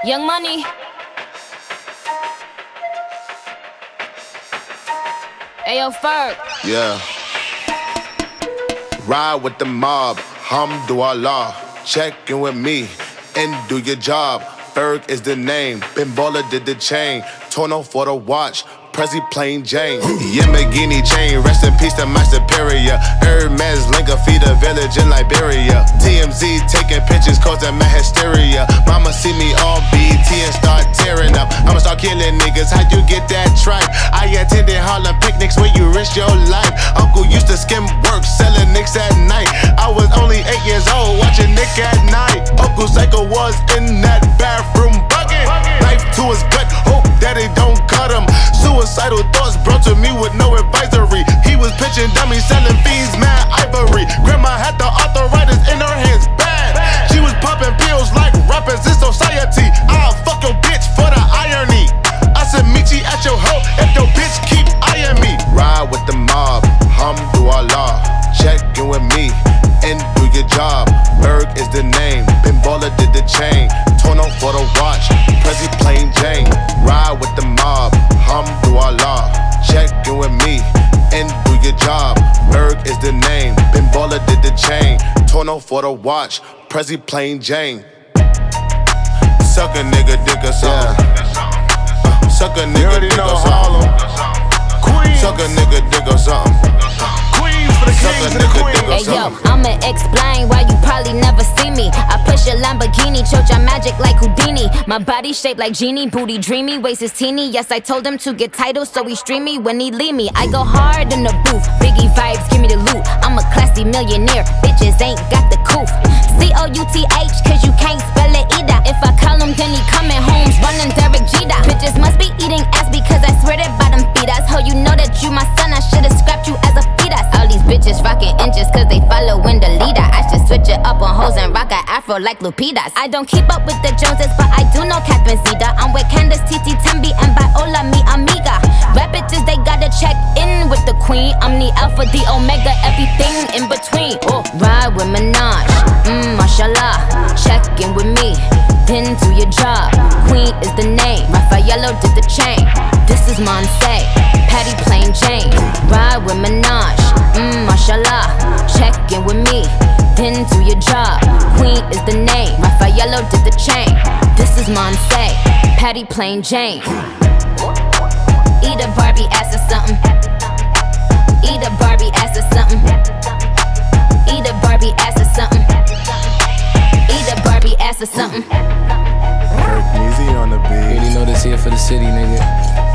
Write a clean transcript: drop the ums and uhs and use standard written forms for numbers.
Young Money. Ayo, Ferg. Yeah. Ride with the mob, Hamdulillah. Check in with me and do your job. Ferg is the name. Ben Baller did the chain. Tono for the watch. Prezi plain Jane. Yamagini chain. Rest in peace to my superior. Hermes Linka feed a village in Liberia. TMZ taking pictures causing my hysteria. Mama see me on BET and start tearing up. I'ma start killing niggas. How you get that tripe? I attended Harlem picnics where you risk your life. Uncle used to skim work selling nicks at night. I was only 8 years old watching Nick at night. Uncle Psycho was in that bathroom bucket. Knife to his gut. Hope daddy don't cut him. Suicidal thoughts brought to me with no advisory. He was pitching dummies, selling fiends, mad ivory. Grandma had the arthritis in her hands, bad. She was popping pills like rappers in society. I'll fuck your bitch for the irony. I said meet you at your hoe if your bitch keep eyeing me. Ride with the mob, Hamdulillah. Check in with me and do your job. Ferg is the name. Ben Baller did the chain. Tono for the watch. Prezi plain Jane. Ride with the mob, Hamdulillah. Check in with me and do your job. Ferg is the name. Ben Baller did the chain. Tono for the watch. Prezi plain Jane. Suck a nigga, dick or something. Suck a nigga, dick or something. Suck a nigga, dick or something. Hey yo, I'ma explain why you probably never see me. I push a Lamborghini, choke your magic like Houdini. My body shaped like Genie, booty dreamy, waist is teeny. Yes, I told him to get titles, so he stream me when he leave me. I go hard in the booth, Biggie vibes, give me the loot. I'm a classy millionaire, bitches ain't got the coof. C-O-U-T-H, cause you can't spell it either. If I call him, then he coming home, running Derek Jeter. Bitches must be eating ass because I swear that bottom feed us. Ho, you know that you my son, I should've scrapped you as a fetus. All these bitches rockin' inches cause they followin' the leader. I should switch it up on hoes and rock an afro like Lupitas. I don't keep up with the Joneses, but I do know Catherine Zeta. I'm with Candace, Titi, Tembi, and Viola, mi amiga. Rap bitches, they gotta check in with the queen. I'm the alpha, the omega, everything in between. Oh, ride with Minaj, mashallah. Check in with me, then do your job. Queen is the name, Raffaello did the chain. This is Monse, Patty plain Jane. Ride with Minaj, mashallah. Check in with me, then do your job. Queen is the name, Raffaello did the chain. This is Monse, Patty plain Jane. Eat a Barbie ass or something. Eat a Barbie ass or something. Eat a Barbie ass or something. Eat a Barbie ass or something. Easy on the beat. You already know this here for the city, nigga.